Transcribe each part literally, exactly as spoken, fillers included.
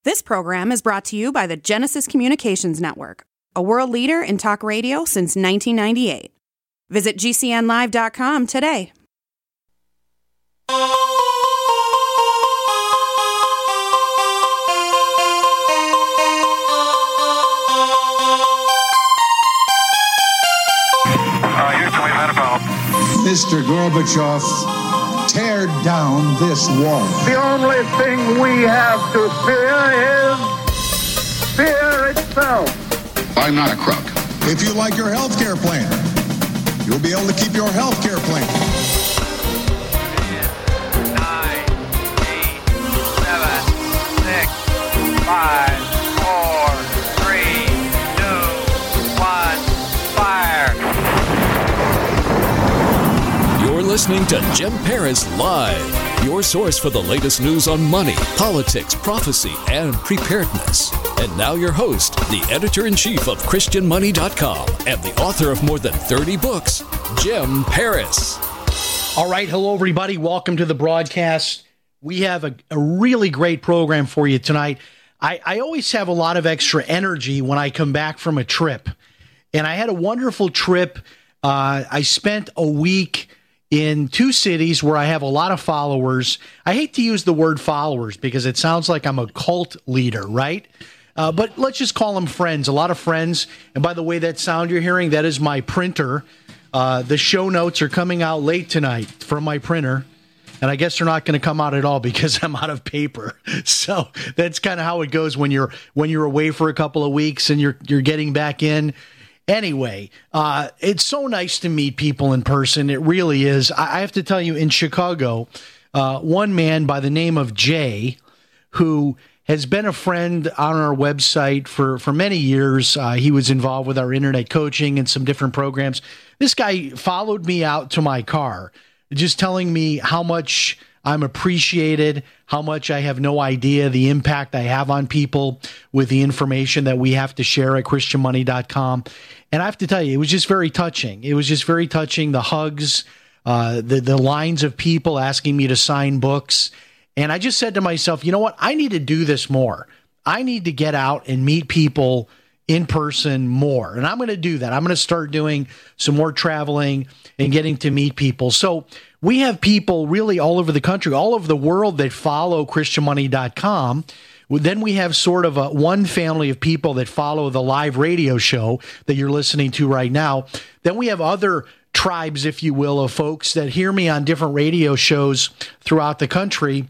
This program is brought to you by the Genesis Communications Network, a world leader in talk radio since nineteen ninety-eight. Visit G C N live dot com today. Mister Gorbachev, tear down this wall. The only thing we have to fear is fear itself. I'm not a crook. If you like your health care plan, you'll be able to keep your health care plan. ten, nine, eight, seven, six, five, four, three, two, one, fire. You're listening to Jim Paris Live, your source for the latest news on money, politics, prophecy, and preparedness. And now your host, the editor-in-chief of Christian Money dot com and the author of more than thirty books, Jim Paris. All right, hello everybody. Welcome to the broadcast. We have a, a really great program for you tonight. I, I always have a lot of extra energy when I come back from a trip. And I had a wonderful trip. Uh, I spent a week in two cities where I have a lot of followers. I hate to use the word followers because it sounds like I'm a cult leader, right? Uh, but let's just call them friends, a lot of friends. And by the way, that sound you're hearing, that is my printer. Uh, the show notes are coming out late tonight from my printer. And I guess they're not going to come out at all because I'm out of paper. So that's kind of how it goes when you're when you're away for a couple of weeks and you're you're getting back in. Anyway, uh, it's so nice to meet people in person. It really is. I, I have to tell you, in Chicago, uh, one man by the name of Jay, who has been a friend on our website for, for many years. Uh, he was involved with our internet coaching and some different programs. This guy followed me out to my car, just telling me how much I'm appreciated, how much I have no idea the impact I have on people with the information that we have to share at Christian Money dot com. And I have to tell you, it was just very touching. It was just very touching, the hugs, uh, the, the lines of people asking me to sign books. And I just said to myself, you know what? I need to do this more. I need to get out and meet people in person more. And I'm going to do that. I'm going to start doing some more traveling and getting to meet people. So we have people really all over the country, all over the world that follow Christian Money dot com. Then we have sort of a one family of people that follow the live radio show that you're listening to right now. Then we have other tribes, if you will, of folks that hear me on different radio shows throughout the country.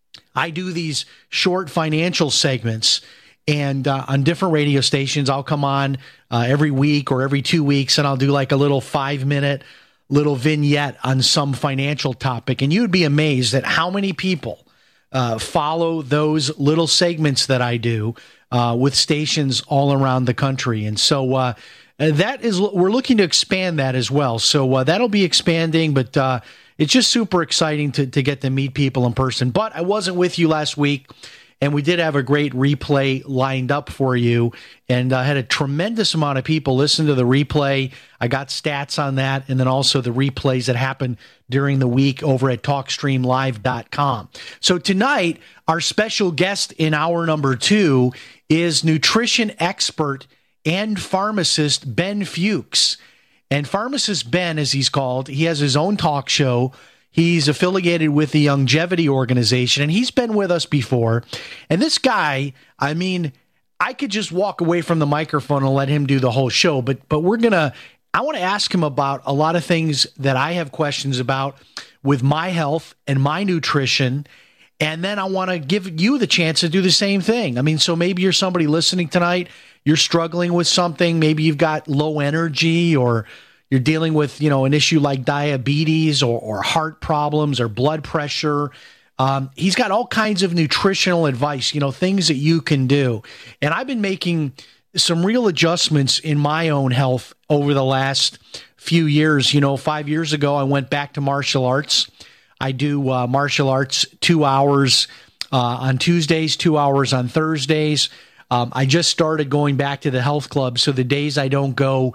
I do these short financial segments, and uh, on different radio stations, I'll come on uh, every week or every two weeks, and I'll do like a little five-minute little vignette on some financial topic. And you'd be amazed at how many people uh, follow those little segments that I do uh, with stations all around the country. And so uh, that is, we're looking to expand that as well. So uh, that'll be expanding, but uh, it's just super exciting to, to get to meet people in person. But I wasn't with you last week, and we did have a great replay lined up for you, and I uh, had a tremendous amount of people listen to the replay. I got stats on that, and then also the replays that happened during the week over at talk stream live dot com. So tonight, our special guest in hour number two is nutrition expert and pharmacist Ben Fuchs. And Pharmacist Ben, as he's called, he has his own talk show. He's affiliated with the Longevity Organization, and he's been with us before. And this guy, I mean, I could just walk away from the microphone and let him do the whole show, but but we're going to, I want to ask him about a lot of things that I have questions about with my health and my nutrition. And then I want to give you the chance to do the same thing. I mean, so maybe you're somebody listening tonight, you're struggling with something, maybe you've got low energy, or you're dealing with, you know, an issue like diabetes or, or heart problems or blood pressure. Um, he's got all kinds of nutritional advice, you know, things that you can do. And I've been making some real adjustments in my own health over the last few years. You know, five years ago, I went back to martial arts. I do uh, martial arts two hours uh, on Tuesdays, two hours on Thursdays. Um, I just started going back to the health club. So the days I don't go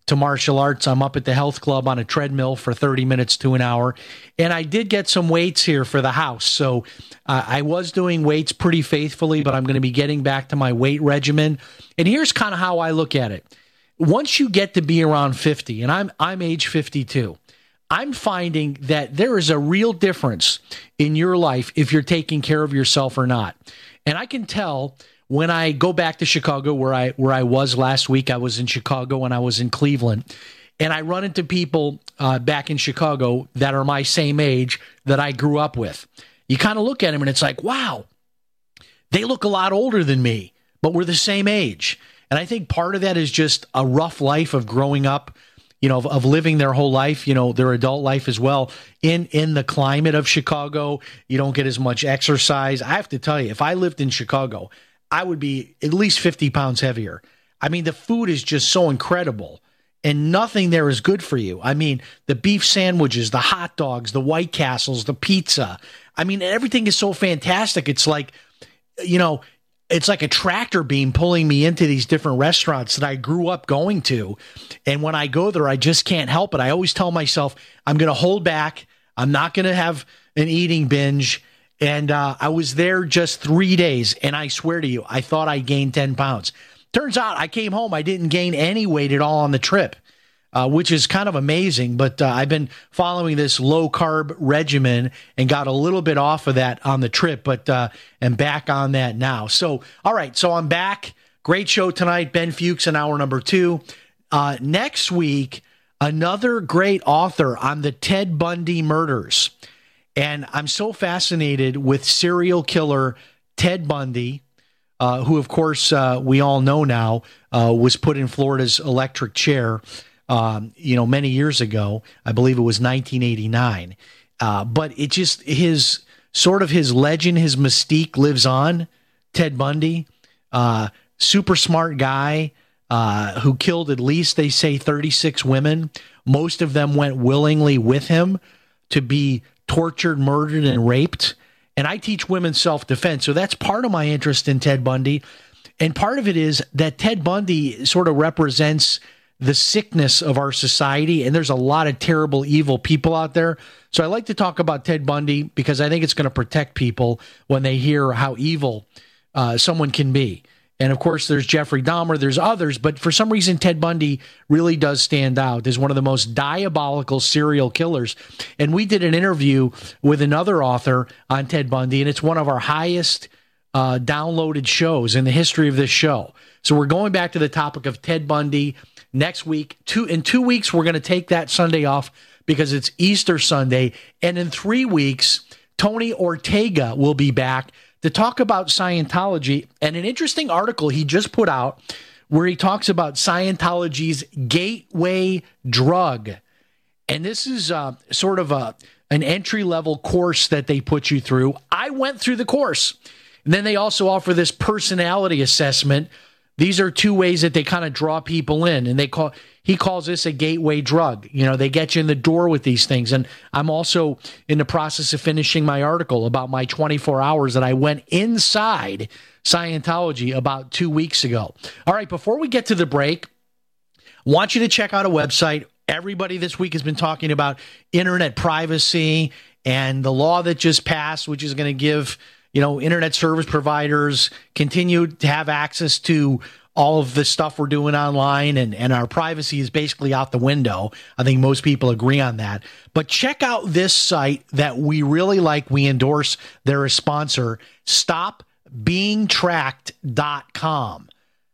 to martial arts. I'm up at the health club on a treadmill for thirty minutes to an hour. And I did get some weights here for the house. So uh, I was doing weights pretty faithfully, but I'm going to be getting back to my weight regimen. And here's kind of how I look at it. Once you get to be around fifty, and I'm I'm age fifty-two, I'm finding that there is a real difference in your life if you're taking care of yourself or not. And I can tell when I go back to Chicago, where I where I was last week. I was in Chicago and I was in Cleveland, and I run into people uh, back in Chicago that are my same age that I grew up with. You kind of look at them and it's like, wow, they look a lot older than me, but we're the same age. And I think part of that is just a rough life of growing up, you know, of, of living their whole life, you know, their adult life as well. In in the climate of Chicago, you don't get as much exercise. I have to tell you, if I lived in Chicago, I would be at least fifty pounds heavier. I mean, the food is just so incredible, and nothing there is good for you. I mean, the beef sandwiches, the hot dogs, the White Castles, the pizza. I mean, everything is so fantastic. It's like, you know, it's like a tractor beam pulling me into these different restaurants that I grew up going to. And when I go there, I just can't help it. I always tell myself, I'm going to hold back. I'm not going to have an eating binge. And uh, I was there just three days, and I swear to you, I thought I gained ten pounds. Turns out I came home, I didn't gain any weight at all on the trip, uh, which is kind of amazing. But uh, I've been following this low-carb regimen and got a little bit off of that on the trip, but uh, am back on that now. So, all right, so I'm back. Great show tonight. Ben Fuchs in hour number two. Uh, next week, another great author on the Ted Bundy murders. And I'm so fascinated with serial killer Ted Bundy, uh, who, of course, uh, we all know now uh, was put in Florida's electric chair, um, you know, many years ago. I believe it was nineteen eighty-nine. Uh, but it just, his sort of his legend, his mystique lives on. Ted Bundy, uh, super smart guy uh, who killed at least, they say, thirty-six women. Most of them went willingly with him to be tortured, murdered, and raped. And I teach women's self-defense. So that's part of my interest in Ted Bundy. And part of it is that Ted Bundy sort of represents the sickness of our society. And there's a lot of terrible, evil people out there. So I like to talk about Ted Bundy because I think it's going to protect people when they hear how evil uh, someone can be. And of course, there's Jeffrey Dahmer, there's others, but for some reason, Ted Bundy really does stand out as one of the most diabolical serial killers. And we did an interview with another author on Ted Bundy, and it's one of our highest uh, downloaded shows in the history of this show. So we're going back to the topic of Ted Bundy next week. Two, in two weeks, we're going to take that Sunday off because it's Easter Sunday. And in three weeks, Tony Ortega will be back to talk about Scientology, and an interesting article he just put out where he talks about Scientology's gateway drug. And this is uh, sort of a an entry-level course that they put you through. I went through the course. And then they also offer this personality assessment. These are two ways that they kind of draw people in, and they call he calls this a gateway drug. You know, they get you in the door with these things. And I'm also in the process of finishing my article about my twenty-four hours that I went inside Scientology about two weeks ago. All right, before we get to the break, I want you to check out a website. Everybody this week has been talking about internet privacy and the law that just passed, which is going to give, you know, internet service providers continue to have access to all of the stuff we're doing online, and, and our privacy is basically out the window. I think most people agree on that. But check out this site that we really like. We endorse. They're a sponsor, stop being tracked dot com.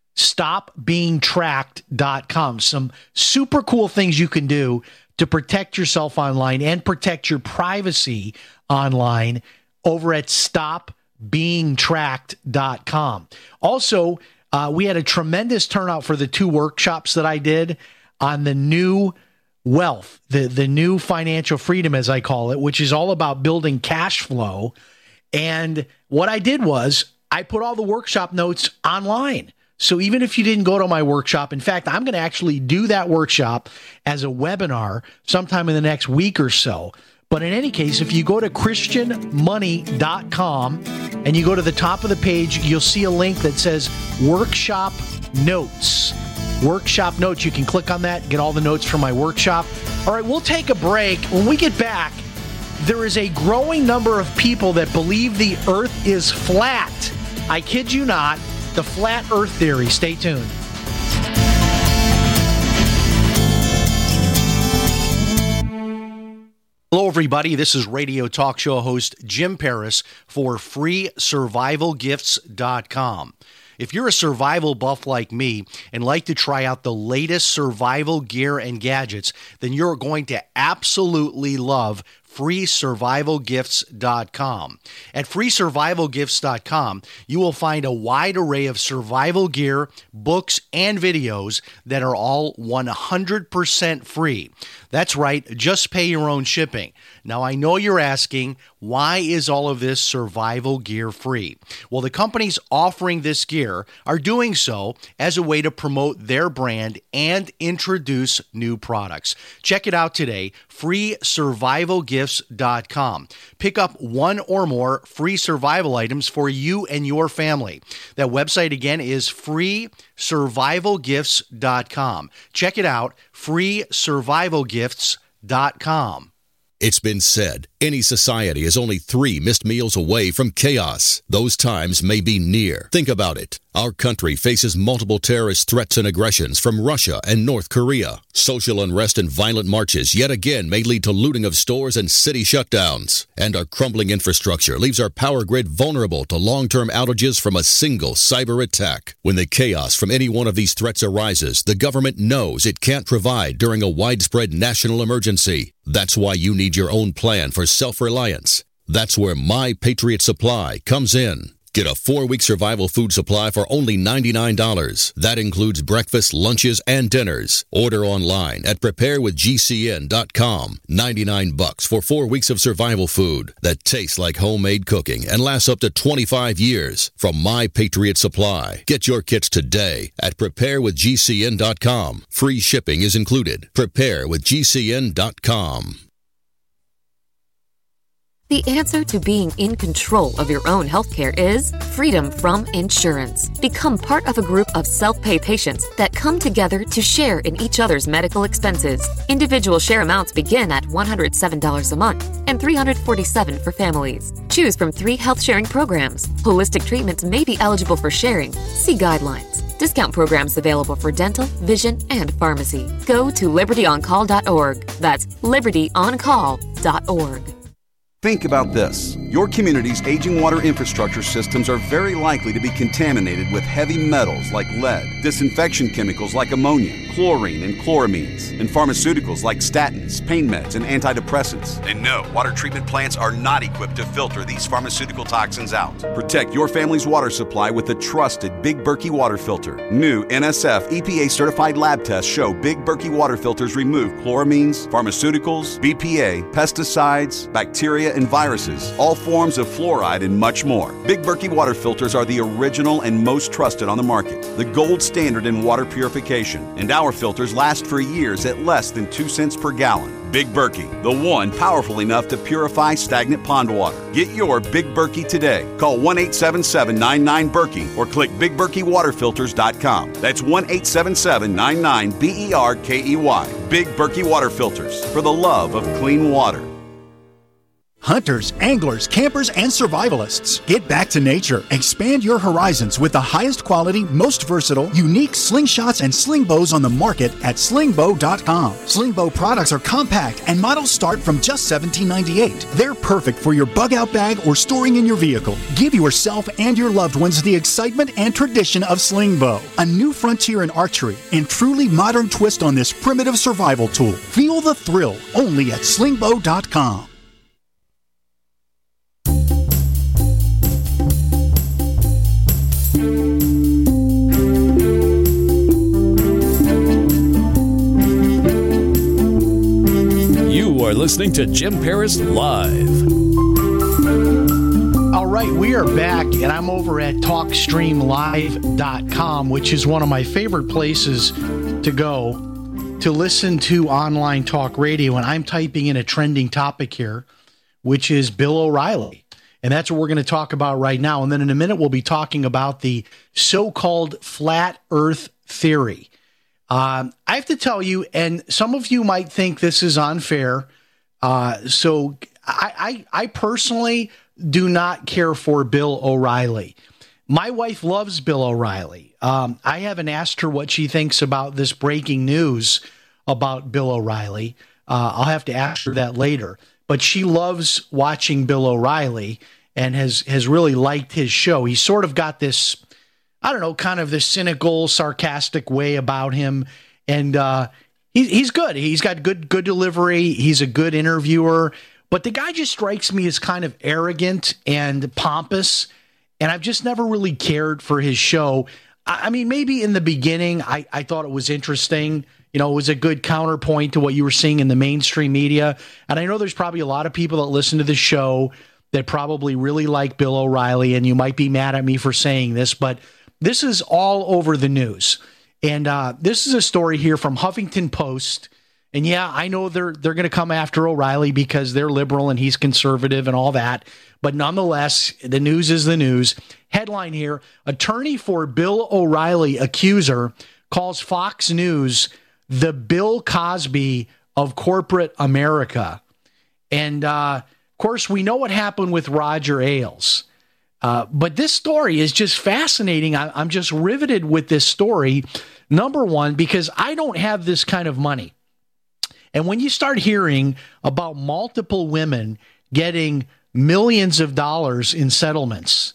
stop being tracked dot com. Some super cool things you can do to protect yourself online and protect your privacy online over at stop being tracked dot com. Also, uh, we had a tremendous turnout for the two workshops that I did on the new wealth, the, the new financial freedom, as I call it, which is all about building cash flow. And what I did was I put all the workshop notes online. So even if you didn't go to my workshop, in fact, I'm going to actually do that workshop as a webinar sometime in the next week or so. But in any case, if you go to christian money dot com and you go to the top of the page, you'll see a link that says Workshop Notes. workshop notes. You can click on that, get all the notes from my workshop. All right, we'll take a break. When we get back, there is a growing number of people that believe the earth is flat. I kid you not, the flat earth theory. Stay tuned. Hello, everybody. This is radio talk show host Jim Paris for free survival gifts dot com. If you're a survival buff like me and like to try out the latest survival gear and gadgets, then you're going to absolutely love free survival gifts dot com. At free survival gifts dot com, you will find a wide array of survival gear, books, and videos that are all one hundred percent free. That's right, just pay your own shipping. Now, I know you're asking, why is all of this survival gear free? Well, the companies offering this gear are doing so as a way to promote their brand and introduce new products. Check it out today, free survival gifts dot com. Pick up one or more free survival items for you and your family. That website again is free survival gifts dot com. Check it out, free survival gifts dot com. It's been said, any society is only three missed meals away from chaos. Those times may be near. Think about it. Our country faces multiple terrorist threats and aggressions from Russia and North Korea. Social unrest and violent marches yet again may lead to looting of stores and city shutdowns. And our crumbling infrastructure leaves our power grid vulnerable to long-term outages from a single cyber attack. When the chaos from any one of these threats arises, the government knows it can't provide during a widespread national emergency. That's why you need your own plan for self-reliance. That's where My Patriot Supply comes in. Get a four-week survival food supply for only ninety-nine dollars. That includes breakfast, lunches, and dinners. Order online at prepare with G C N dot com. ninety-nine bucks for four weeks of survival food that tastes like homemade cooking and lasts up to twenty-five years from My Patriot Supply. Get your kits today at prepare with G C N dot com. Free shipping is included. prepare with G C N dot com. The answer to being in control of your own healthcare is freedom from insurance. Become part of a group of self-pay patients that come together to share in each other's medical expenses. Individual share amounts begin at one hundred seven dollars a month and three hundred forty-seven dollars for families. Choose from three health sharing programs. Holistic treatments may be eligible for sharing. See guidelines. Discount programs available for dental, vision, and pharmacy. Go to liberty on call dot org. That's liberty on call dot org. Think about this. Your community's aging water infrastructure systems are very likely to be contaminated with heavy metals like lead, disinfection chemicals like ammonia, chlorine and chloramines, and pharmaceuticals like statins, pain meds, and antidepressants. And no, water treatment plants are not equipped to filter these pharmaceutical toxins out. Protect your family's water supply with the trusted Big Berkey water filter. New N S F E P A certified lab tests show Big Berkey water filters remove chloramines, pharmaceuticals, B P A, pesticides, bacteria, and viruses, all forms of fluoride, and much more. Big Berkey water filters are the original and most trusted on the market, the gold standard in water purification, and our filters last for years at less than two cents per gallon. Big Berkey, the one powerful enough to purify stagnant pond water. Get your Big Berkey today. Call one eight seven seven, nine nine, Berkey or click big berkey water filters dot com. That's one eight seven seven, nine nine, B E R K E Y. Big Berkey Water Filters, for the love of clean water. Hunters, anglers, campers, and survivalists. Get back to nature. Expand your horizons with the highest quality, most versatile, unique slingshots and sling bows on the market at sling bow dot com. Sling bow products are compact and models start from just seventeen ninety-eight. They're perfect for your bug out bag or storing in your vehicle. Give yourself and your loved ones the excitement and tradition of sling bow, a new frontier in archery and truly modern twist on this primitive survival tool. Feel the thrill only at sling bow dot com. You are listening to Jim Paris Live. All right, we are back, and I'm over at talk stream live dot com, which is one of my favorite places to go to listen to online talk radio. And I'm typing in a trending topic here, which is Bill O'Reilly. And that's what we're going to talk about right now. And then in a minute, we'll be talking about the so-called flat earth theory. Um, I have to tell you, and some of you might think this is unfair. Uh, so I, I, I personally do not care for Bill O'Reilly. My wife loves Bill O'Reilly. Um, I haven't asked her what she thinks about this breaking news about Bill O'Reilly. Uh, I'll have to ask her that later. But she loves watching Bill O'Reilly and has, has really liked his show. He's sort of got this, I don't know, kind of this cynical, sarcastic way about him. And uh, he, he's good. He's got good, good delivery. He's a good interviewer. But the guy just strikes me as kind of arrogant and pompous. And I've just never really cared for his show. I, I mean, maybe in the beginning, I, I thought it was interesting. You know, it was a good counterpoint to what you were seeing in the mainstream media. And I know there's probably a lot of people that listen to the show that probably really like Bill O'Reilly, and you might be mad at me for saying this, but this is all over the news. And uh, this is a story here from Huffington Post. And yeah, I know they're they're going to come after O'Reilly because they're liberal and he's conservative and all that. But nonetheless, the news is the news. Headline here, attorney for Bill O'Reilly accuser calls Fox News the Bill Cosby of corporate America. And, uh, of course, we know what happened with Roger Ailes. Uh, but this story is just fascinating. I, I'm just riveted with this story, number one, because I don't have this kind of money. And when you start hearing about multiple women getting millions of dollars in settlements,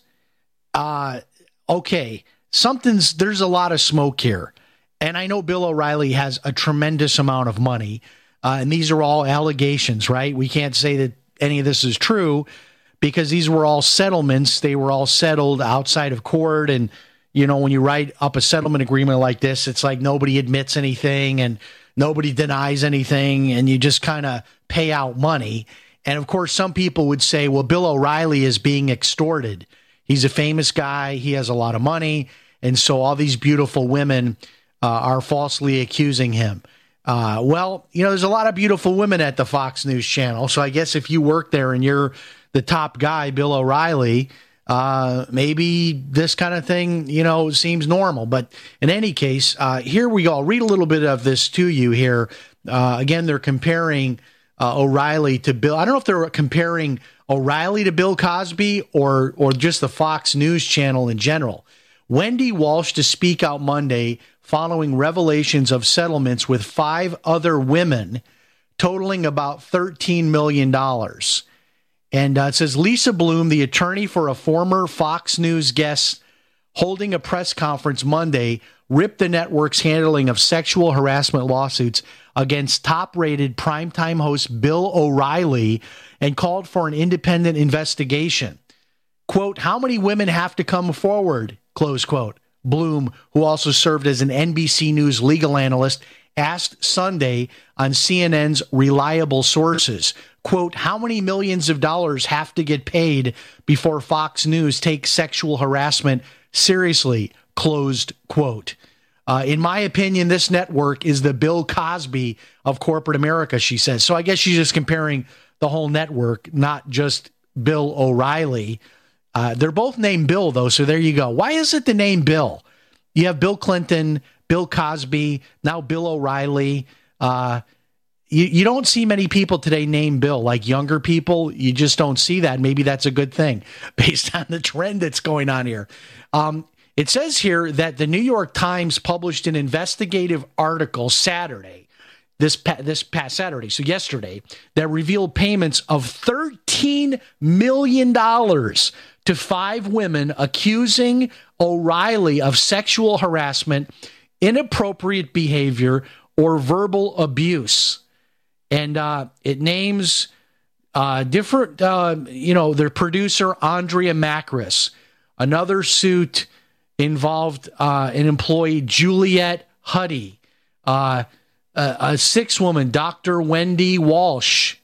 uh, okay, something's, there's a lot of smoke here. And I know Bill O'Reilly has a tremendous amount of money, uh, and these are all allegations, right? We can't say that any of this is true because these were all settlements. They were all settled outside of court. And, you know, when you write up a settlement agreement like this, it's like nobody admits anything and nobody denies anything, and you just kind of pay out money. And, of course, some people would say, well, Bill O'Reilly is being extorted. He's a famous guy. He has a lot of money. And so all these beautiful women uh, are falsely accusing him. Uh, well, you know, there's a lot of beautiful women at the Fox News channel. So I guess if you work there and you're the top guy, Bill O'Reilly, uh, maybe this kind of thing, you know, seems normal. But in any case, uh, here we go. I'll read a little bit of this to you here. Uh, again, they're comparing uh, O'Reilly to Bill. I don't know if they're comparing O'Reilly to Bill Cosby or or just the Fox News channel in general. Wendy Walsh to speak out Monday following revelations of settlements with five other women totaling about thirteen million dollars. And uh, it says Lisa Bloom, the attorney for a former Fox News guest holding a press conference Monday, ripped the network's handling of sexual harassment lawsuits against top-rated primetime host Bill O'Reilly and called for an independent investigation. Quote, how many women have to come forward? Close quote. Bloom, who also served as an N B C News legal analyst, asked Sunday on C N N's Reliable Sources, quote, how many millions of dollars have to get paid before Fox News takes sexual harassment seriously, closed quote. Uh, in my opinion, this network is the Bill Cosby of corporate America, she says. So I guess she's just comparing the whole network, not just Bill O'Reilly. Uh, they're both named Bill, though, so there you go. Why is it the name Bill? You have Bill Clinton, Bill Cosby, now Bill O'Reilly. Uh, you, you don't see many people today named Bill, like younger people. You just don't see that. Maybe that's a good thing based on the trend that's going on here. Um, it says here that the New York Times published an investigative article Saturday, this, pa- this past Saturday, so yesterday, that revealed payments of thirteen million dollars to five women accusing O'Reilly of sexual harassment, inappropriate behavior, or verbal abuse. And uh, it names uh, different, uh, you know, their producer, Andrea Macris. Another suit involved uh, an employee, Juliet Huddy. Uh, a, a sixth woman, Doctor Wendy Walsh.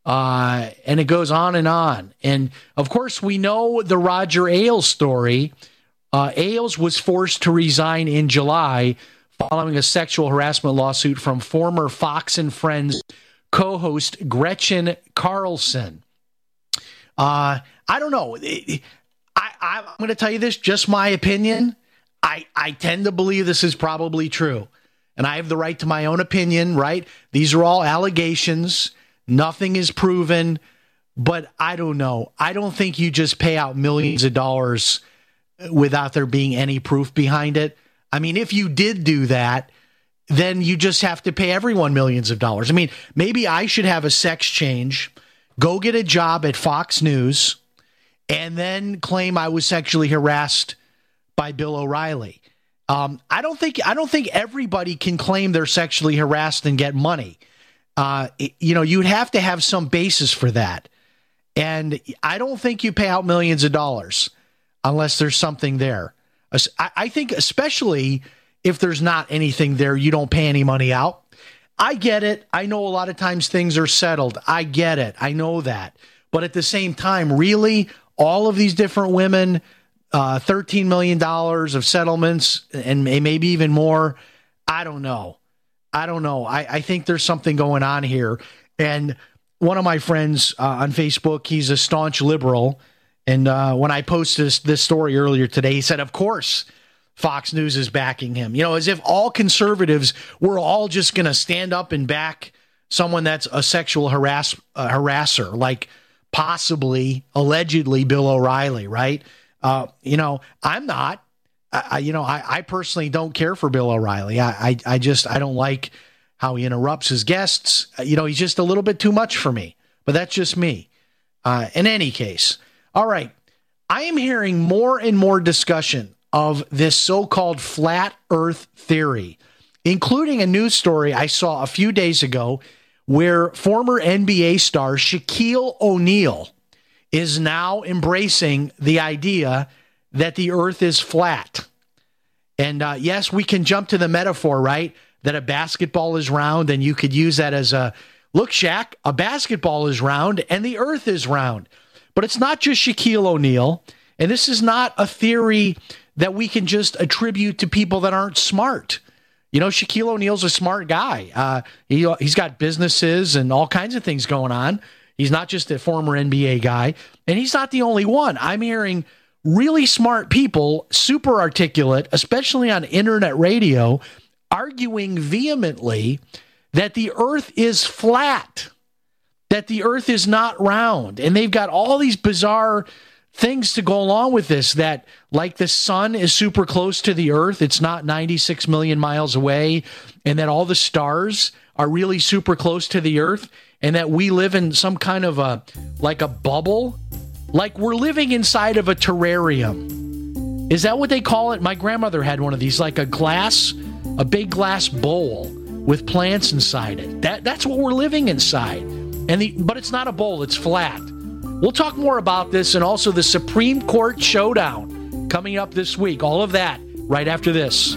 Uh, and it goes on and on. And, of course, we know the Roger Ailes story. Uh, Ailes was forced to resign in July following a sexual harassment lawsuit from former Fox and Friends co-host Gretchen Carlson. Uh, I don't know. I, I, I'm going to tell you this, just my opinion. I, I tend to believe this is probably true. and I have the right to my own opinion, right? These are all allegations. Nothing is proven, but I don't know. I don't think you just pay out millions of dollars without there being any proof behind it. I mean, if you did do that, then you just have to pay everyone millions of dollars. I mean, maybe I should have a sex change, go get a job at Fox News, and then claim I was sexually harassed by Bill O'Reilly. Um, I don't think I don't think everybody can claim they're sexually harassed and get money. Uh, it, you know, you'd have to have some basis for that. And I don't think you pay out millions of dollars unless there's something there. I, I think especially if there's not anything there, you don't pay any money out. I get it. I know a lot of times things are settled. I get it. I know that. But at the same time, really, all of these different women, uh, thirteen million dollars of settlements and maybe even more, I don't know. I don't know. I, I think there's something going on here. And one of my friends uh, on Facebook, he's a staunch liberal. And uh, when I posted this, this story earlier today, he said, of course, Fox News is backing him. You know, as if all conservatives were all just going to stand up and back someone that's a sexual harass, uh, harasser, like possibly, allegedly, Bill O'Reilly, right? Uh, you know, I'm not. I, you know, I, I personally don't care for Bill O'Reilly. I, I, I just, I don't like how he interrupts his guests. You know, he's just a little bit too much for me, but that's just me. Uh, in any case. All right. I am hearing more and more discussion of this so-called flat earth theory, including a news story I saw a few days ago where former N B A star Shaquille O'Neal is now embracing the idea that the earth is flat. And uh, yes, we can jump to the metaphor, right? That a basketball is round, and you could use that as a, look, Shaq, a basketball is round and the earth is round. But it's not just Shaquille O'Neal, and this is not a theory that we can just attribute to people that aren't smart. You know, Shaquille O'Neal's a smart guy. Uh, he, he's got businesses and all kinds of things going on. He's not just a former N B A guy, and he's not the only one. I'm hearing really smart people, super articulate, especially on internet radio, arguing vehemently that the earth is flat, that the earth is not round. And they've got all these bizarre things to go along with this, that like the sun is super close to the earth, it's not ninety-six million miles away, and that all the stars are really super close to the earth, and that we live in some kind of a, like a bubble. Like we're living inside of a terrarium. Is that what they call it? My grandmother had one of these, like a glass, a big glass bowl with plants inside it. That that's what we're living inside. And the but it's not a bowl, it's flat. We'll talk more about this and also the Supreme Court showdown coming up this week. All of that right after this.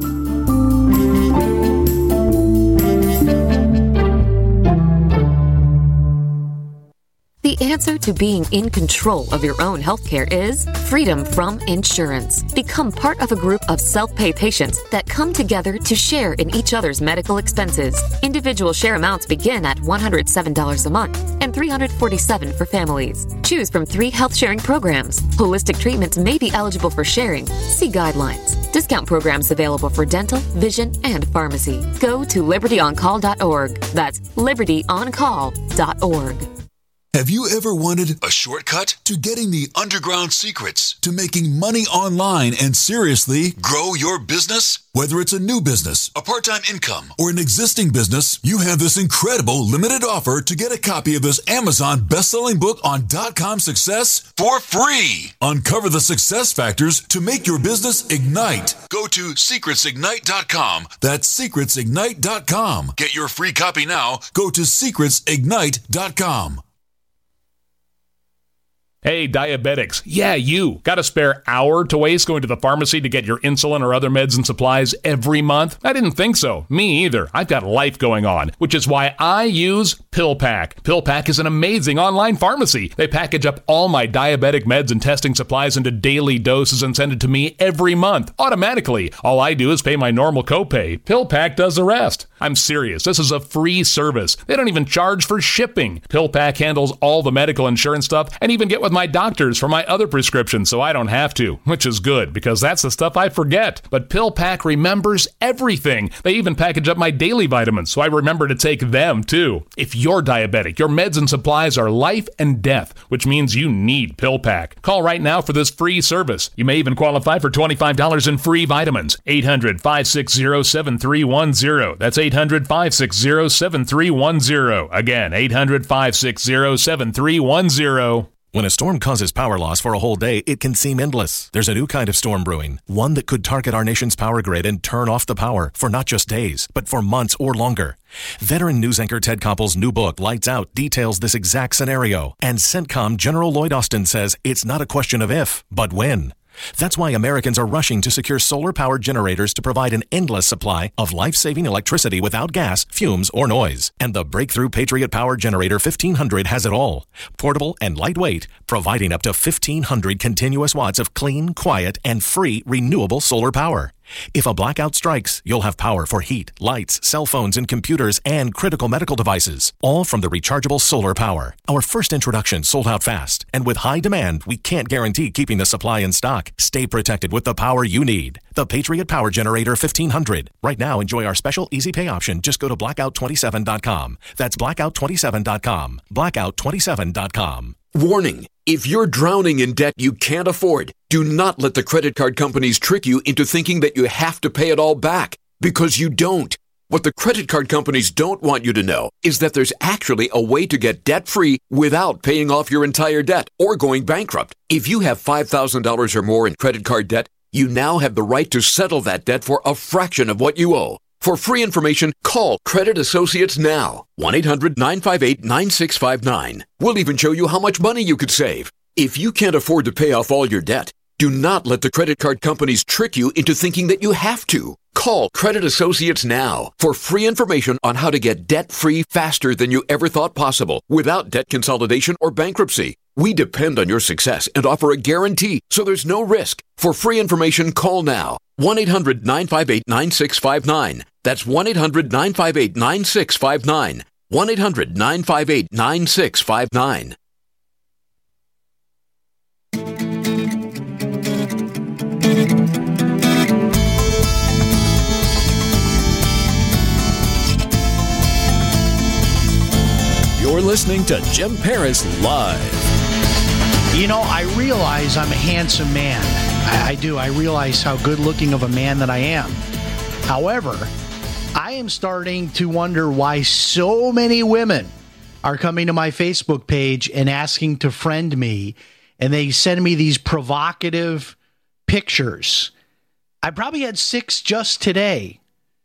The answer to being in control of your own healthcare is freedom from insurance. Become part of a group of self-pay patients that come together to share in each other's medical expenses. Individual share amounts begin at one hundred seven dollars a month and three hundred forty-seven dollars for families. Choose from three health sharing programs. Holistic treatments may be eligible for sharing. See guidelines. Discount programs available for dental, vision, and pharmacy. Go to liberty on call dot org. That's liberty on call dot org. Have you ever wanted a shortcut to getting the underground secrets to making money online and seriously grow your business? Whether it's a new business, a part-time income, or an existing business, you have this incredible limited offer to get a copy of this Amazon best-selling book on dot-com success for free. Uncover the success factors to make your business ignite. Go to secrets ignite dot com. That's secrets ignite dot com. Get your free copy now. Go to secrets ignite dot com. Hey, diabetics. Yeah, you. Got a spare hour to waste going to the pharmacy to get your insulin or other meds and supplies every month? I didn't think so. Me either. I've got life going on, which is why I use PillPack. PillPack is an amazing online pharmacy. They package up all my diabetic meds and testing supplies into daily doses and send it to me every month, automatically. All I do is pay my normal copay. PillPack does the rest. I'm serious. This is a free service. They don't even charge for shipping. PillPack handles all the medical insurance stuff and even get with my doctors for my other prescriptions so I don't have to, which is good because that's the stuff I forget. But PillPack remembers everything. They even package up my daily vitamins so I remember to take them too. If you're diabetic, your meds and supplies are life and death, which means you need PillPack. Call right now for this free service. You may even qualify for twenty-five dollars in free vitamins. eight hundred, five six zero, seven three one zero. That's eight hundred, five six zero, seven three one zero. Again, eight hundred, five six zero, seven three one zero. When a storm causes power loss for a whole day, it can seem endless. There's a new kind of storm brewing, one that could target our nation's power grid and turn off the power for not just days, but for months or longer. Veteran news anchor Ted Koppel's new book, Lights Out, details this exact scenario. And CENTCOM General Lloyd Austin says it's not a question of if, but when. That's why Americans are rushing to secure solar-powered generators to provide an endless supply of life-saving electricity without gas, fumes, or noise. And the breakthrough Patriot Power Generator fifteen hundred has it all. Portable and lightweight, providing up to fifteen hundred continuous watts of clean, quiet, and free renewable solar power. If a blackout strikes, you'll have power for heat, lights, cell phones, and computers, and critical medical devices, all from the rechargeable solar power. Our first introduction sold out fast, and with high demand, we can't guarantee keeping the supply in stock. Stay protected with the power you need. The Patriot Power Generator fifteen hundred. Right now, enjoy our special easy pay option. Just go to blackout twenty-seven dot com. That's blackout twenty-seven dot com. blackout twenty-seven dot com. Warning, if you're drowning in debt you can't afford, do not let the credit card companies trick you into thinking that you have to pay it all back, because you don't. What the credit card companies don't want you to know is that there's actually a way to get debt-free without paying off your entire debt or going bankrupt. If you have five thousand dollars or more in credit card debt, you now have the right to settle that debt for a fraction of what you owe. For free information, call Credit Associates now. one eight hundred, nine five eight, nine six five nine. We'll even show you how much money you could save. If you can't afford to pay off all your debt, do not let the credit card companies trick you into thinking that you have to. Call Credit Associates now for free information on how to get debt-free faster than you ever thought possible without debt consolidation or bankruptcy. We depend on your success and offer a guarantee, so there's no risk. For free information, call now. one eight hundred, nine five eight, nine six five nine. That's one eight hundred, nine five eight, nine six five nine. one eight hundred, nine five eight, nine six five nine. You're listening to Jim Paris Live. You know, I realize I'm a handsome man. I, I do. I realize how good-looking of a man that I am. However, I am starting to wonder why so many women are coming to my Facebook page and asking to friend me, and they send me these provocative pictures. I probably had six just today.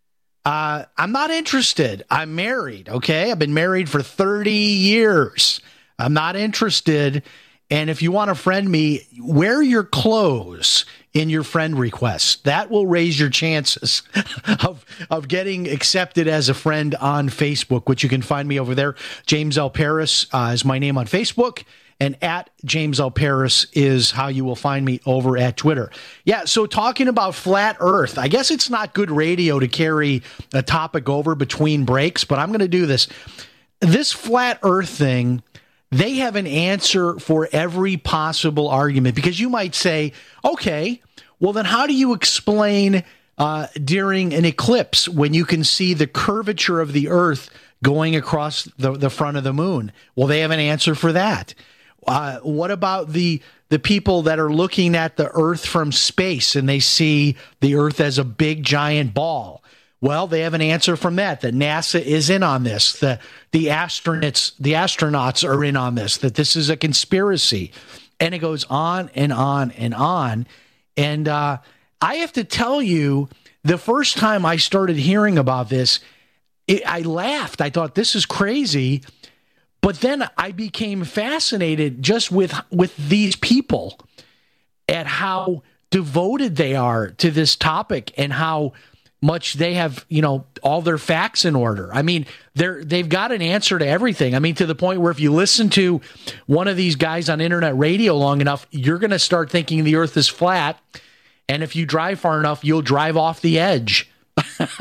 Uh, I'm not interested. I'm married, okay? I've been married for thirty years. I'm not interested. And if you want to friend me, wear your clothes in your friend request. That will raise your chances of, of getting accepted as a friend on Facebook, which you can find me over there. James L. Paris uh, is my name on Facebook. And at James L. Paris is how you will find me over at Twitter. Yeah, so talking about flat Earth, I guess it's not good radio to carry a topic over between breaks, but I'm going to do this. This flat Earth thing, they have an answer for every possible argument, because you might say, okay, well then how do you explain uh, during an eclipse when you can see the curvature of the Earth going across the, the front of the moon? Well, they have an answer for that. Uh, what about the the people that are looking at the Earth from space and they see the Earth as a big giant ball? Well, they have an answer from that, that NASA is in on this, the the astronauts the astronauts are in on this, that this is a conspiracy. And it goes on and on and on. And uh, I have to tell you, the first time I started hearing about this, it, I laughed. I thought, this is crazy. But then I became fascinated just with with these people at how devoted they are to this topic and how much they have, you know, all their facts in order. I mean, they're they've got an answer to everything. I mean, to the point where if you listen to one of these guys on internet radio long enough, you're going to start thinking the Earth is flat. And if you drive far enough, you'll drive off the edge.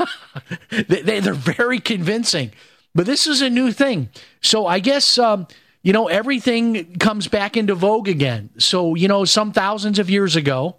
they, they're very convincing. But this is a new thing. So I guess um, you know, everything comes back into vogue again. So, you know, some thousands of years ago,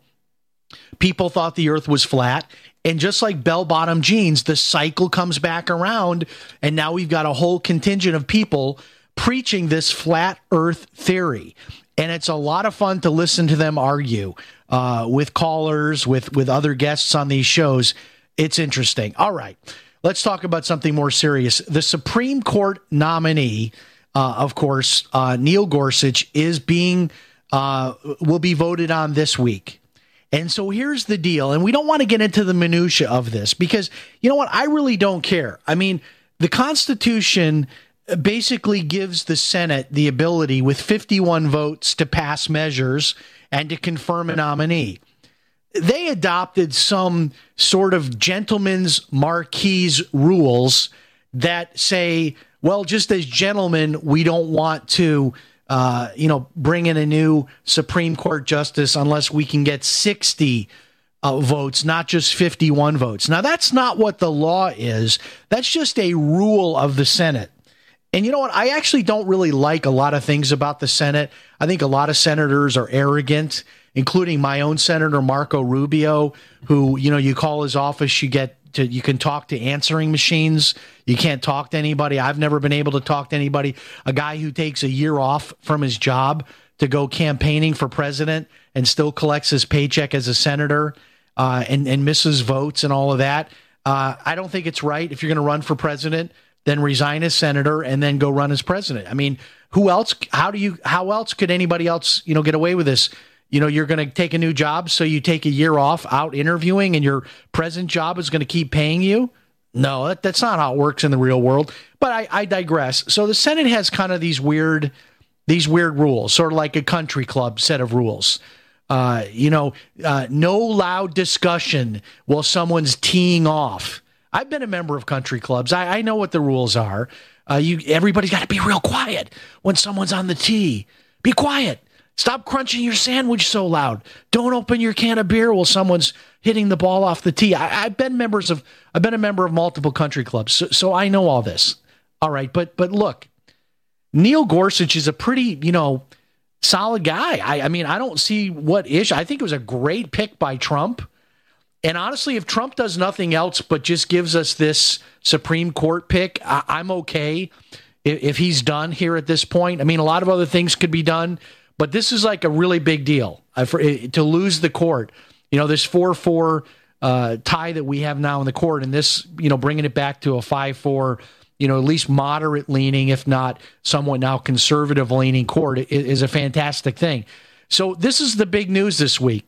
people thought the earth was flat. And just like bell-bottom jeans, the cycle comes back around. And now we've got a whole contingent of people preaching this flat earth theory. And it's a lot of fun to listen to them argue uh, with callers, with, with other guests on these shows. It's interesting. All right, let's talk about something more serious. The Supreme Court nominee, uh, of course, uh, Neil Gorsuch, is being uh, will be voted on this week. And so here's the deal. And we don't want to get into the minutia of this because, you know what, I really don't care. I mean, the Constitution basically gives the Senate the ability with fifty-one votes to pass measures and to confirm a nominee. They adopted some sort of gentleman's marquise rules that say, well, just as gentlemen, we don't want to, uh, you know, bring in a new Supreme Court justice unless we can get sixty uh, votes, not just fifty-one votes. Now, that's not what the law is. That's just a rule of the Senate. And you know what? I actually don't really like a lot of things about the Senate. I think a lot of senators are arrogant, including my own Senator Marco Rubio, who, you know, you call his office, you get to, you can talk to answering machines. You can't talk to anybody. I've never been able to talk to anybody. A guy who takes a year off from his job to go campaigning for president and still collects his paycheck as a senator uh, and, and misses votes and all of that. Uh, I don't think it's right. If you're going to run for president, then resign as senator and then go run as president. I mean, who else? How do you? How else could anybody else, you know, get away with this? You know, you're going to take a new job, so you take a year off out interviewing, and your present job is going to keep paying you. No, that, that's not how it works in the real world. But I, I digress. So the Senate has kind of these weird, these weird rules, sort of like a country club set of rules. Uh, you know, uh, no loud discussion while someone's teeing off. I've been a member of country clubs. I, I know what the rules are. Uh, you, everybody's got to be real quiet when someone's on the tee. Be quiet. Stop crunching your sandwich so loud. Don't open your can of beer while someone's hitting the ball off the tee. I, I've been members of. I've been a member of multiple country clubs, so, so I know all this. All right, but but look, Neil Gorsuch is a pretty, you know, solid guy. I, I mean, I don't see what issue. I think it was a great pick by Trump. And honestly, if Trump does nothing else but just gives us this Supreme Court pick, I, I'm okay if, if he's done here at this point. I mean, a lot of other things could be done, but this is like a really big deal uh, for, uh, to lose the court. You know, this four four uh, tie that we have now in the court, and this, you know, bringing it back to a five four, you know, at least moderate leaning, if not somewhat now conservative leaning court is, is a fantastic thing. So this is the big news this week.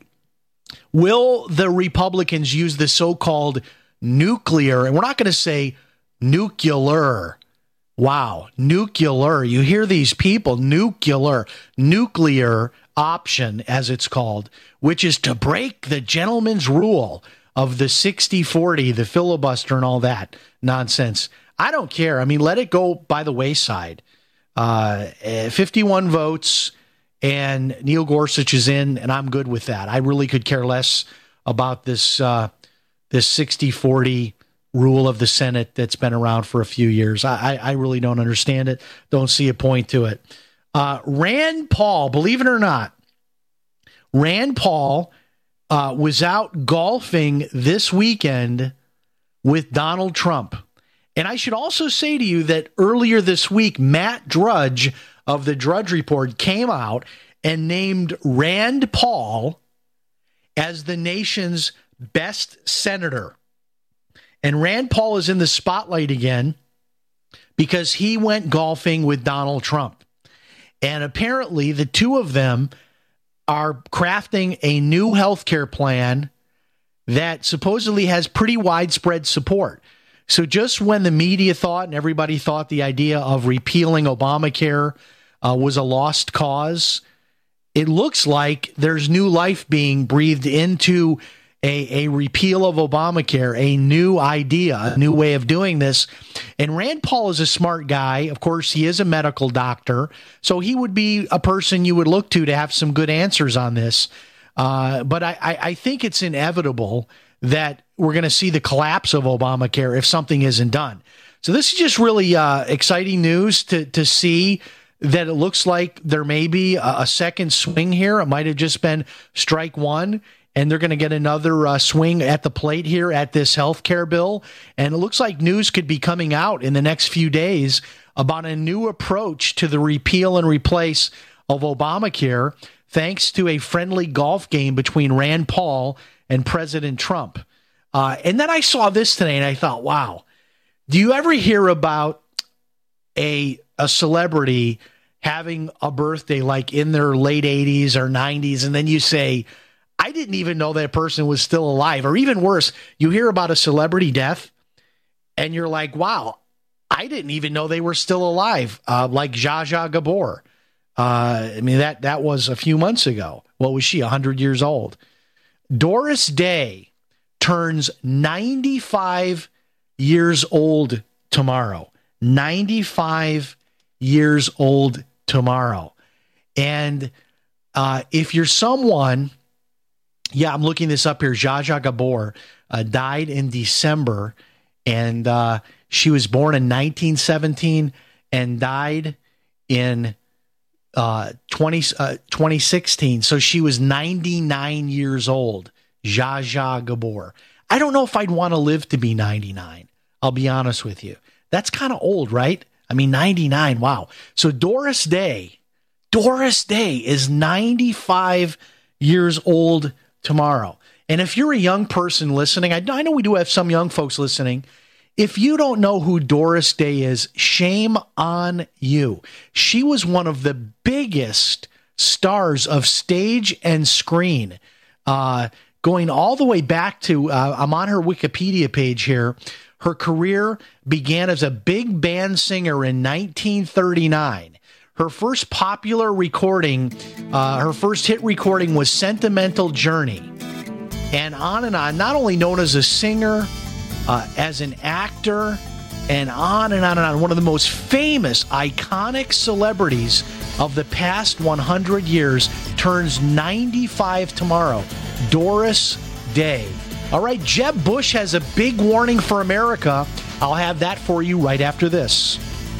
Will the Republicans use the so-called nuclear, and we're not going to say nuclear. Wow, nuclear. You hear these people, nuclear, nuclear option, as it's called, which is to break the gentleman's rule of the sixty forty, the filibuster and all that nonsense. I don't care. I mean, let it go by the wayside. Uh, fifty-one votes. And Neil Gorsuch is in, and I'm good with that. I really could care less about this uh, this sixty forty rule of the Senate that's been around for a few years. I, I really don't understand it. Don't see a point to it. Uh, Rand Paul, believe it or not, Rand Paul uh, was out golfing this weekend with Donald Trump. And I should also say to you that earlier this week, Matt Drudge of the Drudge Report came out and named Rand Paul as the nation's best senator. And Rand Paul is in the spotlight again because he went golfing with Donald Trump. And apparently the two of them are crafting a new health care plan that supposedly has pretty widespread support. So just when the media thought and everybody thought the idea of repealing Obamacare uh, was a lost cause, it looks like there's new life being breathed into a, a repeal of Obamacare, a new idea, a new way of doing this. And Rand Paul is a smart guy. Of course, he is a medical doctor, so he would be a person you would look to to have some good answers on this. Uh, but I, I, I think it's inevitable that we're going to see the collapse of Obamacare if something isn't done. So this is just really uh, exciting news to to see that it looks like there may be a, a second swing here. It might have just been strike one, and they're going to get another uh, swing at the plate here at this health care bill. And it looks like news could be coming out in the next few days about a new approach to the repeal and replace of Obamacare, thanks to a friendly golf game between Rand Paul and President Trump. Uh, and then I saw this today, and I thought, wow, do you ever hear about a a celebrity having a birthday like in their late eighties or nineties, and then you say, I didn't even know that person was still alive? Or even worse, you hear about a celebrity death, and you're like, wow, I didn't even know they were still alive, uh, like Zsa Zsa Gabor. Uh, I mean, that that was a few months ago. What was she, one hundred years old? Doris Day turns ninety-five years old tomorrow. ninety-five years old tomorrow. And uh, if you're someone, yeah, I'm looking this up here, Zsa Zsa Gabor uh, died in December, and uh, she was born in nineteen seventeen and died in uh, twenty, uh, twenty sixteen. So she was ninety-nine years old, Zsa Zsa Gabor. I don't know if I'd want to live to be ninety-nine. I'll be honest with you. That's kind of old, right? I mean, ninety-nine, wow. So Doris Day, Doris Day is ninety-five years old tomorrow. And if you're a young person listening, I, I know we do have some young folks listening. If you don't know who Doris Day is, shame on you. She was one of the biggest stars of stage and screen, uh, going all the way back to, uh, I'm on her Wikipedia page here. Her career began as a big band singer in nineteen thirty-nine. Her first popular recording, uh, her first hit recording was Sentimental Journey. And on and on, not only known as a singer, uh, as an actor, and on and on and on. One of the most famous, iconic celebrities of the past one hundred years turns ninety-five tomorrow. Doris Day. All right, Jeb Bush has a big warning for America. I'll have that for you right after this.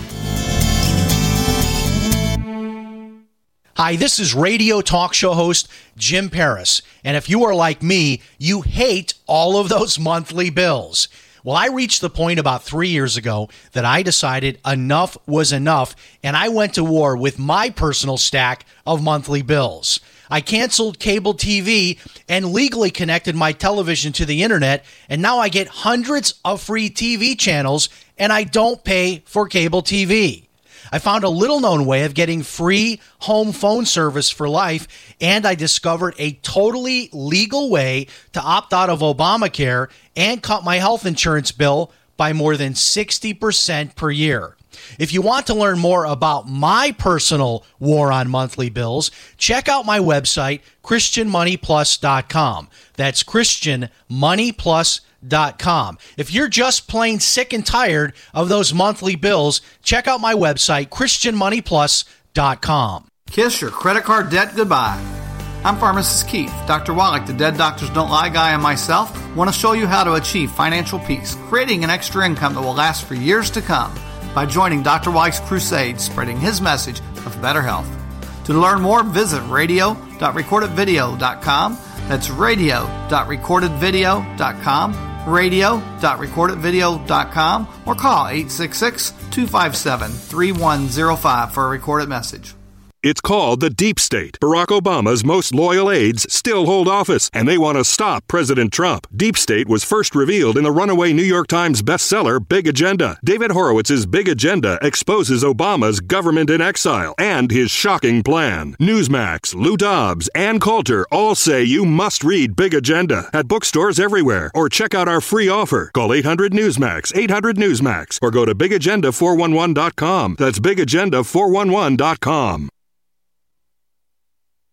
Hi, this is radio talk show host Jim Paris. And if you are like me, you hate all of those monthly bills. Well, I reached the point about three years ago that I decided enough was enough, and I went to war with my personal stack of monthly bills. I canceled cable T V and legally connected my television to the internet, and now I get hundreds of free T V channels, and I don't pay for cable T V. I found a little-known way of getting free home phone service for life, and I discovered a totally legal way to opt out of Obamacare and cut my health insurance bill by more than sixty percent per year. If you want to learn more about my personal war on monthly bills, check out my website, Christian Money Plus dot com. That's Christian Money Plus dot com. If you're just plain sick and tired of those monthly bills, check out my website, Christian Money Plus dot com. Kiss your credit card debt goodbye. I'm Pharmacist Keith. Doctor Wallach, the Dead Doctors Don't Lie guy, and myself want to show you how to achieve financial peace, creating an extra income that will last for years to come by joining Doctor Wallach's crusade, spreading his message of better health. To learn more, visit radio dot recorded video dot com. That's radio dot recorded video dot com, radio dot recorded video dot com, or call eight six six, two five seven, three one zero five for a recorded message. It's called the Deep State. Barack Obama's most loyal aides still hold office, and they want to stop President Trump. Deep State was first revealed in the runaway New York Times bestseller, Big Agenda. David Horowitz's Big Agenda exposes Obama's government in exile and his shocking plan. Newsmax, Lou Dobbs, and Coulter all say you must read Big Agenda at bookstores everywhere, or check out our free offer. Call eight hundred Newsmax, eight hundred Newsmax, or go to big agenda four one one dot com. That's big agenda four one one dot com.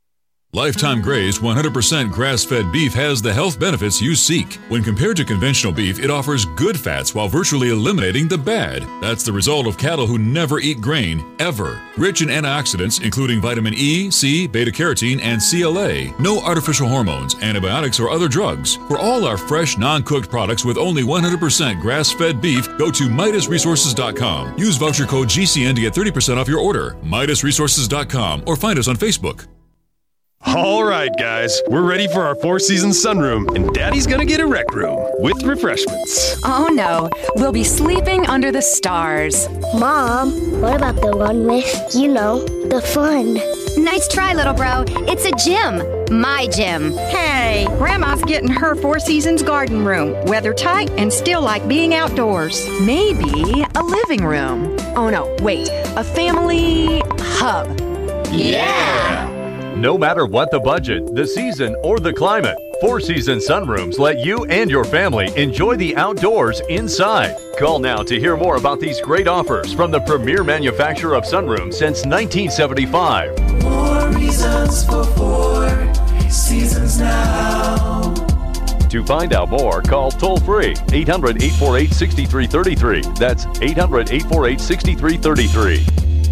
Lifetime Gray's one hundred percent grass-fed beef has the health benefits you seek. When compared to conventional beef, it offers good fats while virtually eliminating the bad. That's the result of cattle who never eat grain, ever. Rich in antioxidants, including vitamin E, C, beta-carotene, and C L A. No artificial hormones, antibiotics, or other drugs. For all our fresh, non-cooked products with only one hundred percent grass-fed beef, go to Midas Resources dot com. Use voucher code G C N to get thirty percent off your order. Midas Resources dot com or find us on Facebook. All right, guys, we're ready for our Four Seasons sunroom, and Daddy's gonna get a rec room with refreshments. Oh no, we'll be sleeping under the stars. Mom, what about the one with, you know, the fun? Nice try, little bro. It's a gym. My gym. Hey, Grandma's getting her Four Seasons garden room. Weather tight and still like being outdoors. Maybe a living room. Oh no, wait, a family hub. Yeah! No matter what the budget, the season, or the climate, Four Seasons Sunrooms let you and your family enjoy the outdoors inside. Call now to hear more about these great offers from the premier manufacturer of sunrooms since nineteen seventy-five. More reasons for Four Seasons now. To find out more, call toll-free eight hundred, eight four eight, six three three three. That's eight hundred, eight four eight, six three three three.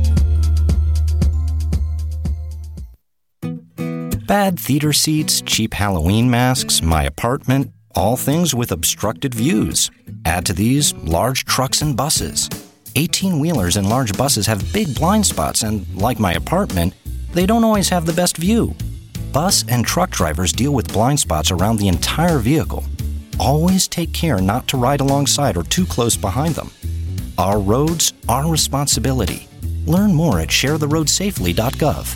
Bad theater seats, cheap Halloween masks, my apartment, all things with obstructed views. Add to these large trucks and buses. eighteen-wheelers and large buses have big blind spots, and like my apartment, they don't always have the best view. Bus and truck drivers deal with blind spots around the entire vehicle. Always take care not to ride alongside or too close behind them. Our roads, our responsibility. Learn more at share the road safely dot gov.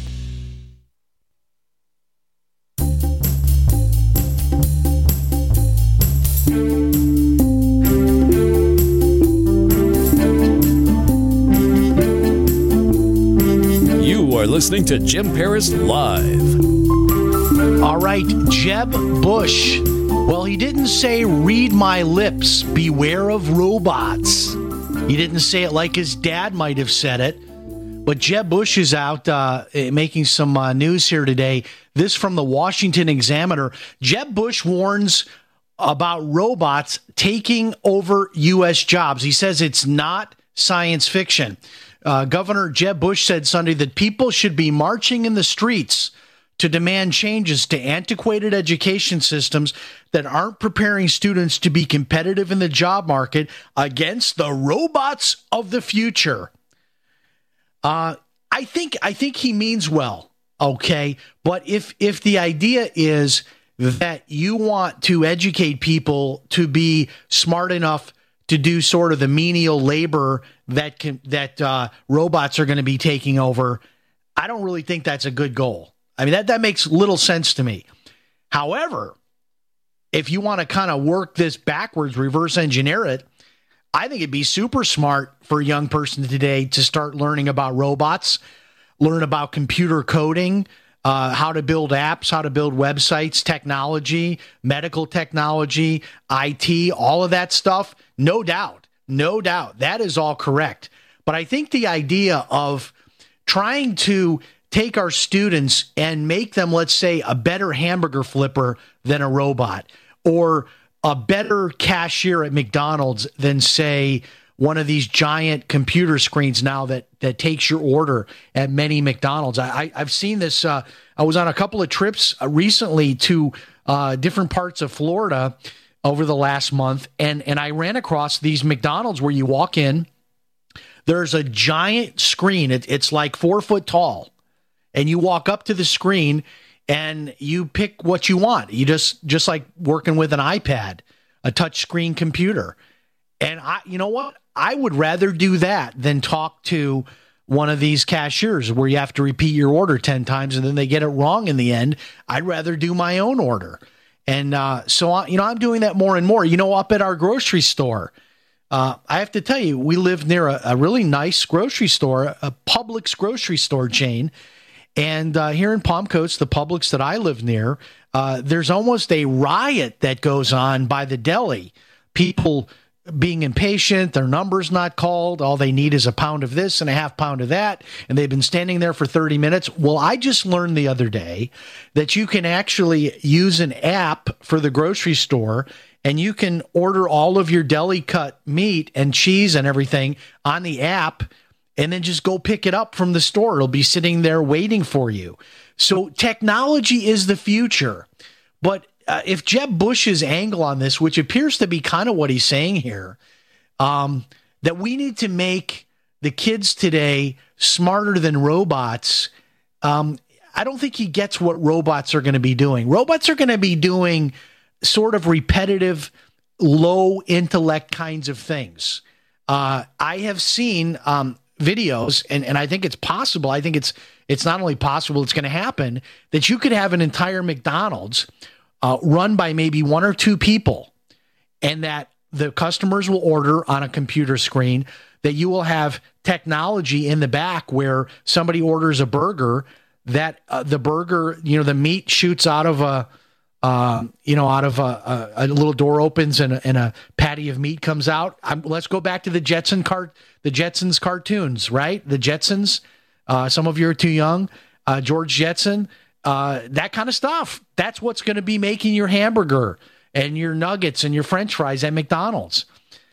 You are listening to Jim Paris Live. All right, Jeb Bush. Well, he didn't say, read my lips, beware of robots. He didn't say it like his dad might have said it. But Jeb Bush is out uh, making some uh, news here today. This from the Washington Examiner. Jeb Bush warns about robots taking over U S jobs. He says it's not science fiction. Uh, Governor Jeb Bush said Sunday that people should be marching in the streets to demand changes to antiquated education systems that aren't preparing students to be competitive in the job market against the robots of the future. Uh, I think I think he means well, okay? But if if the idea is that you want to educate people to be smart enough to do sort of the menial labor that can, that uh, robots are going to be taking over, I don't really think that's a good goal. I mean, that, that makes little sense to me. However, if you want to kind of work this backwards, reverse engineer it, I think it'd be super smart for a young person today to start learning about robots, learn about computer coding, uh, how to build apps, how to build websites, technology, medical technology, I T, all of that stuff. No doubt, no doubt. That is all correct. But I think the idea of trying to take our students and make them, let's say, a better hamburger flipper than a robot, or a better cashier at McDonald's than, say, one of these giant computer screens now that that takes your order at many McDonald's. I, I, I've seen this. Uh, I was on a couple of trips recently to uh, different parts of Florida over the last month, and, and I ran across these McDonald's where you walk in, there's a giant screen. It, it's like four foot tall, and you walk up to the screen, and you pick what you want. You just just like working with an iPad, a touch screen computer. And I, you know what? I would rather do that than talk to one of these cashiers where you have to repeat your order ten times and then they get it wrong in the end. I'd rather do my own order. And uh, so, I, you know, I'm doing that more and more. You know, up at our grocery store, uh, I have to tell you, we live near a, a really nice grocery store, a Publix grocery store chain. And uh, here in Palm Coast, the Publix that I live near, uh, there's almost a riot that goes on by the deli. People being impatient, their number's not called, all they need is a pound of this and a half pound of that, and they've been standing there for thirty minutes. Well, I just learned the other day that you can actually use an app for the grocery store, and you can order all of your deli cut meat and cheese and everything on the app, and then just go pick it up from the store. It'll be sitting there waiting for you. So technology is the future. But Uh, if Jeb Bush's angle on this, which appears to be kind of what he's saying here, um, that we need to make the kids today smarter than robots, um, I don't think he gets what robots are going to be doing. Robots are going to be doing sort of repetitive, low intellect kinds of things. Uh, I have seen um, videos, and, and I think it's possible. I think it's it's not only possible, it's going to happen, that you could have an entire McDonald's Uh, run by maybe one or two people, and that the customers will order on a computer screen, that you will have technology in the back where somebody orders a burger, that uh, the burger, you know, the meat shoots out of a, uh, you know, out of a, a, a little door opens and a, and a patty of meat comes out. I'm, let's go back to the Jetson cart, the Jetsons cartoons, right? The Jetsons. Uh, some of you are too young. Uh, George Jetson. Uh, that kind of stuff. That's what's going to be making your hamburger and your nuggets and your French fries at McDonald's.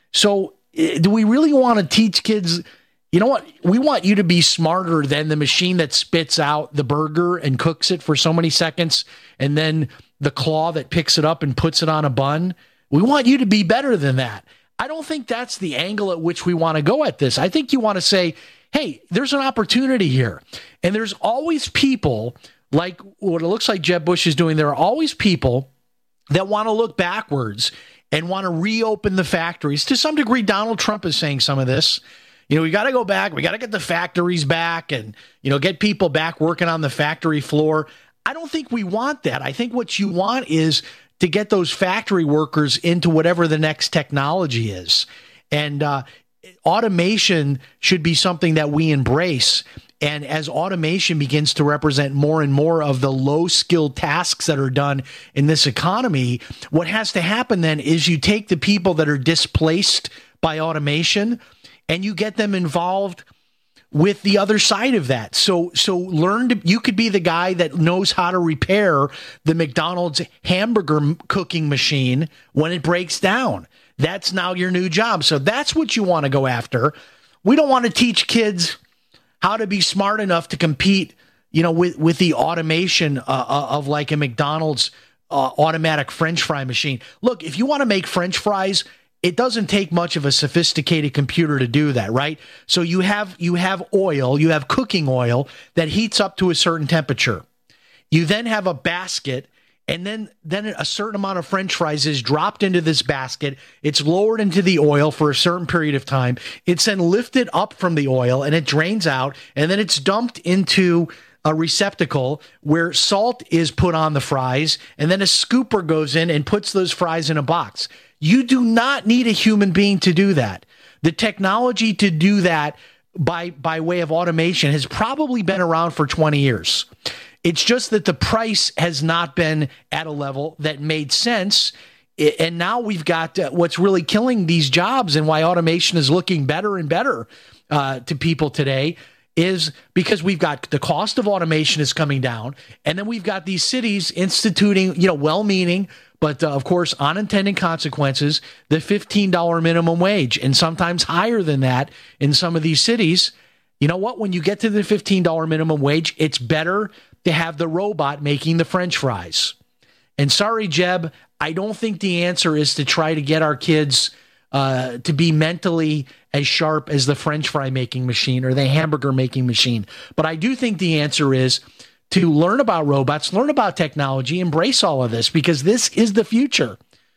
So do we really want to teach kids, you know what? We want you to be smarter than the machine that spits out the burger and cooks it for so many seconds, and then the claw that picks it up and puts it on a bun. We want you to be better than that. I don't think that's the angle at which we want to go at this. I think you want to say, hey, there's an opportunity here. And there's always people like what it looks like Jeb Bush is doing. There are always people that want to look backwards and want to reopen the factories. To some degree, Donald Trump is saying some of this. You know, we got to go back. We got to get the factories back and, you know, get people back working on the factory floor. I don't think we want that. I think what you want is to get those factory workers into whatever the next technology is. And uh, automation should be something that we embrace. And as automation begins to represent more and more of the low-skilled tasks that are done in this economy, what has to happen then is you take the people that are displaced by automation and you get them involved with the other side of that. So so learn to, you could be the guy that knows how to repair the McDonald's hamburger cooking machine when it breaks down. That's now your new job. So that's what you want to go after. We don't want to teach kids how to be smart enough to compete, you know, with, with the automation uh, of like a McDonald's uh, automatic French fry machine. Look, if you want to make French fries, it doesn't take much of a sophisticated computer to do that, right? So you have you have oil, you have cooking oil that heats up to a certain temperature. You then have a basket, and then, then a certain amount of French fries is dropped into this basket. It's lowered into the oil for a certain period of time. It's then lifted up from the oil, and it drains out, and then it's dumped into a receptacle where salt is put on the fries, and then a scooper goes in and puts those fries in a box. You do not need a human being to do that. The technology to do that by, by way of automation has probably been around for twenty years. It's just that the price has not been at a level that made sense. And now we've got uh, what's really killing these jobs and why automation is looking better and better uh, to people today is because we've got the cost of automation is coming down. And then we've got these cities instituting, you know, well-meaning, but uh, of course, unintended consequences, the fifteen dollars minimum wage, and sometimes higher than that in some of these cities. You know what? When you get to the fifteen dollars minimum wage, it's better to have the robot making the French fries. And sorry, Jeb, I don't think the answer is to try to get our kids uh, to be mentally as sharp as the French fry making machine or the hamburger making machine. But I do think the answer is to learn about robots, learn about technology, embrace all of this, because this is the future.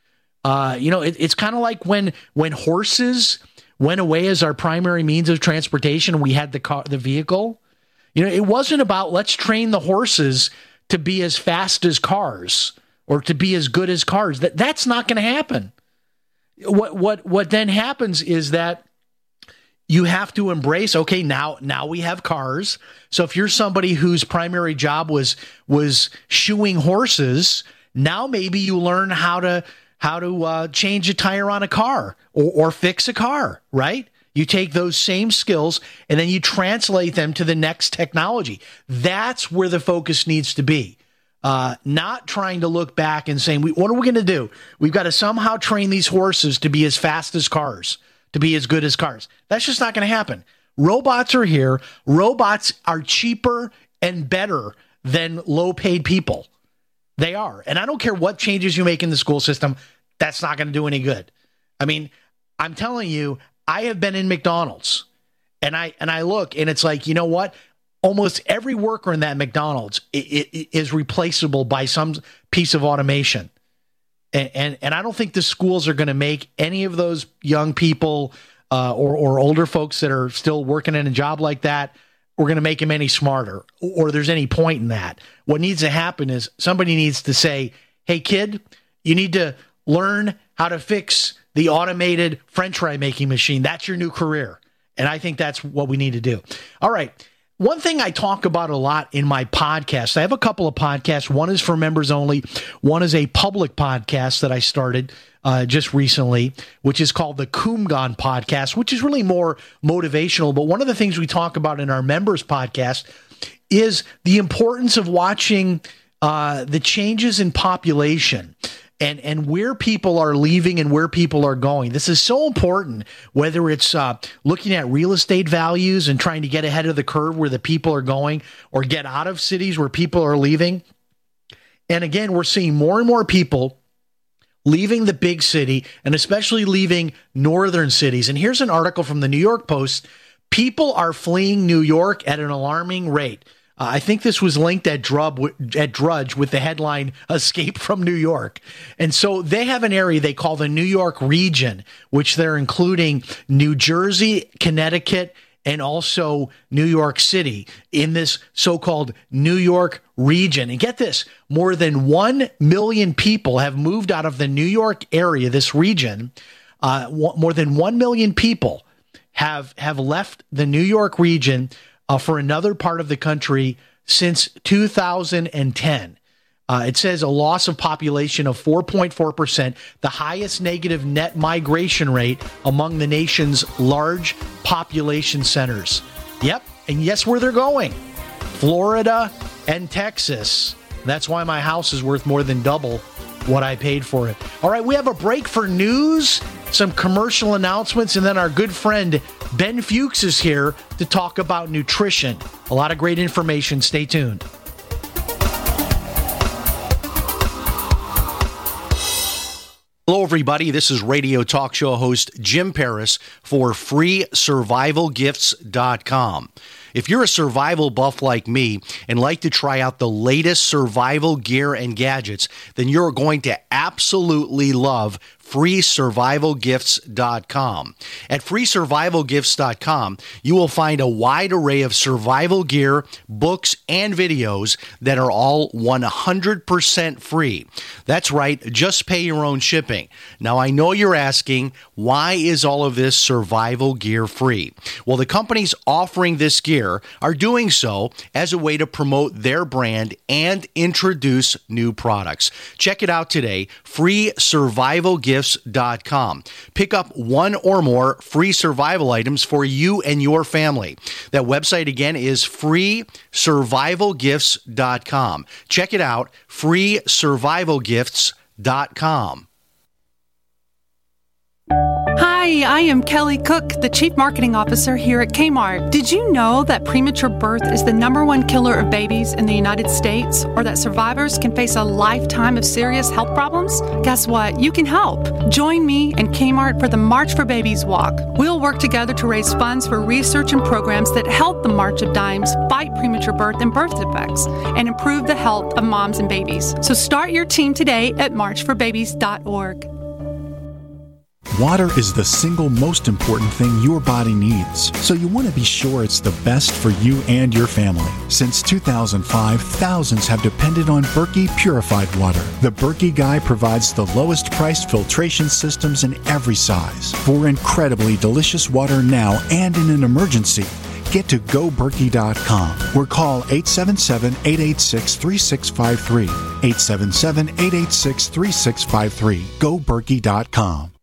Uh, you know, it, it's kind of like when when horses went away as our primary means of transportation, we had the car, the vehicle. You know, it wasn't about let's train the horses to be as fast as cars or to be as good as cars. That that's not going to happen. What what what then happens is that you have to embrace, okay, now now we have cars. So if you're somebody whose primary job was was shoeing horses, now maybe you learn how to how to uh, change a tire on a car or, or fix a car, right? You take those same skills and then you translate them to the next technology. That's where the focus needs to be. Uh, not trying to look back and saying, we, what are we going to do? We've got to somehow train these horses to be as fast as cars, to be as good as cars. That's just not going to happen. Robots are here. Robots are cheaper and better than low-paid people. They are. And I don't care what changes you make in the school system, that's not going to do any good. I mean, I'm telling you, I have been in McDonald's, and I and I look, and it's like, you know what? Almost every worker in that McDonald's it, it, is replaceable by some piece of automation. And, and, and I don't think the schools are going to make any of those young people uh, or, or older folks that are still working in a job like that, we're going to make them any smarter, or there's any point in that. What needs to happen is somebody needs to say, hey, kid, you need to learn how to fix the automated French fry making machine. That's your new career. And I think that's what we need to do. All right. One thing I talk about a lot in my podcast, I have a couple of podcasts. One is for members only. One is a public podcast that I started uh, just recently, which is called the Kumgan Podcast, which is really more motivational. But one of the things we talk about in our members podcast is the importance of watching uh, the changes in population and, and where people are leaving and where people are going. This is so important, whether it's uh, looking at real estate values and trying to get ahead of the curve where the people are going, or get out of cities where people are leaving. And again, we're seeing more and more people leaving the big city, and especially leaving northern cities. And here's an article from the New York Post. People are fleeing New York at an alarming rate. Uh, I think this was linked at, Drub, at Drudge with the headline, Escape from New York. And so they have an area they call the New York region, which they're including New Jersey, Connecticut, and also New York City in this so-called New York region. And get this, more than one million people have moved out of the New York area, this region. Uh, more than one million people have, have left the New York region uh, for another part of the country since two thousand ten. Uh, it says a loss of population of four point four percent, the highest negative net migration rate among the nation's large population centers. Yep, and guess where they're going? Florida and Texas. That's why my house is worth more than double what I paid for it. All right, we have a break for news, some commercial announcements, and then our good friend Ben Fuchs is here to talk about nutrition. A lot of great information. Stay tuned. Hello, everybody. This is radio talk show host Jim Paris for free survival gifts dot com. If you're a survival buff like me and like to try out the latest survival gear and gadgets, then you're going to absolutely love free survival gifts dot com. At free survival gifts dot com, you will find a wide array of survival gear, books, and videos that are all one hundred percent free. That's right, just pay your own shipping. Now, I know you're asking, why is all of this survival gear free? Well, the companies offering this gear are doing so as a way to promote their brand and introduce new products. Check it out today, free survival gifts dot com. Pick up one or more free survival items for you and your family. That website again is free survival gifts dot com. Check it out, free survival gifts dot com. Hi, I am Kelly Cook, the Chief Marketing Officer here at Kmart. Did you know that premature birth is the number one killer of babies in the United States, or that survivors can face a lifetime of serious health problems? Guess what? You can help. Join me and Kmart for the March for Babies Walk. We'll work together to raise funds for research and programs that help the March of Dimes fight premature birth and birth defects and improve the health of moms and babies. So start your team today at march for babies dot org. Water is the single most important thing your body needs, so you want to be sure it's the best for you and your family. Since two thousand five, thousands have depended on Berkey purified water. The Berkey Guy provides the lowest priced filtration systems in every size. For incredibly delicious water now and in an emergency, get to go berkey dot com or call eight seven seven, eight eight six, three six five three. eight seven seven, eight eight six, three six five three. go berkey dot com.